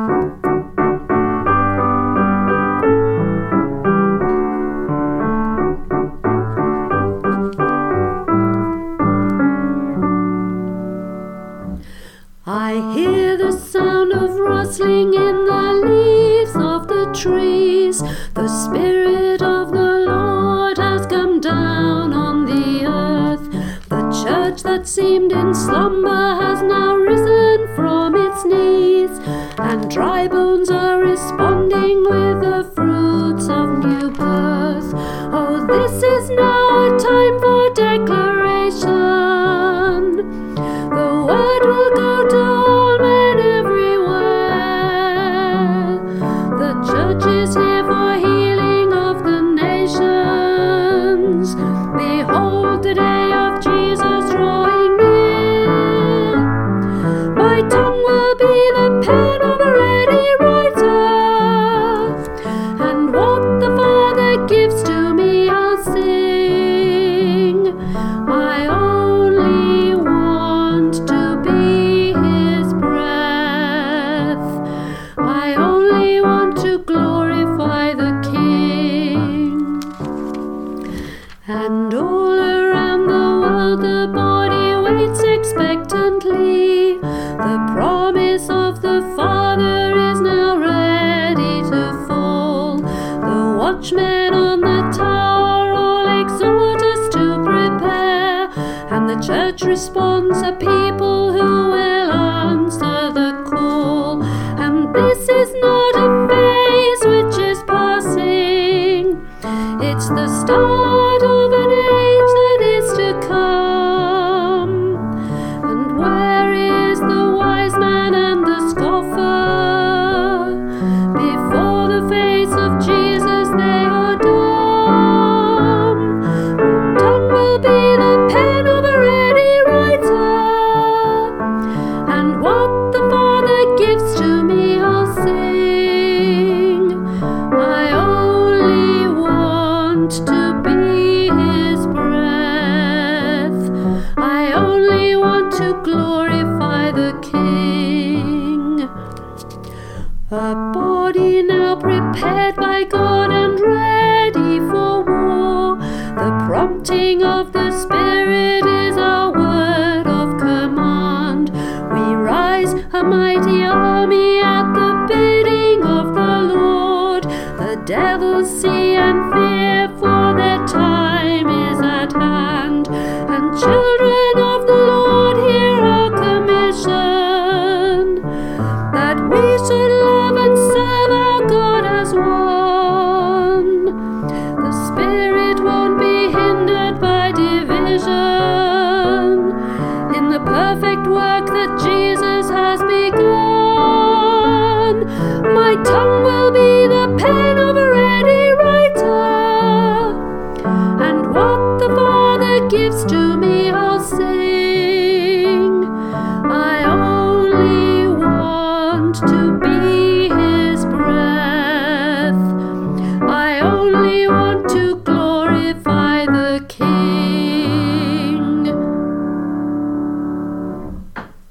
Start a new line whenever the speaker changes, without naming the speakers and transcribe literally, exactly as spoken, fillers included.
I hear the sound of rustling in the leaves of the trees. The Spirit of the Lord has come down on the earth. The church that seemed in slumber has now risen from its knees, and dry bones are responding with the fruits of new birth. Oh, this is now a time for declaration. The word will go to all men everywhere. The church is here for healing of the nations. Behold, the day of Jesus drawing near. My tongue will be the pen of a ready writer, and what the Father gives to me I'll sing. I only want to be His breath. I only want to glorify the King. And all around the world the body waits expectantly. The promise of the Father is now ready to fall. The watchmen on the tower all exhort us to prepare, and the church responds, a people who will answer the call. And this is not a phase which is passing, it's the start of an age that is to come. And where is the wise man and the scoffer? Before the face of Jesus they are dumb. My tongue will be the pen of a ready writer, and what the Father gives to me I'll sing. I only want to be His breath. I only want to glorify the King. A body now prepared by God and ready for war. The prompting of the Spirit is our word of command. We rise a mighty army at the bidding of the Lord. The devils see and fear, for their time is at hand. And children of the Lord, hear our commission, that we should love and serve our God as one. The Spirit won't be hindered by division in the perfect work that Jesus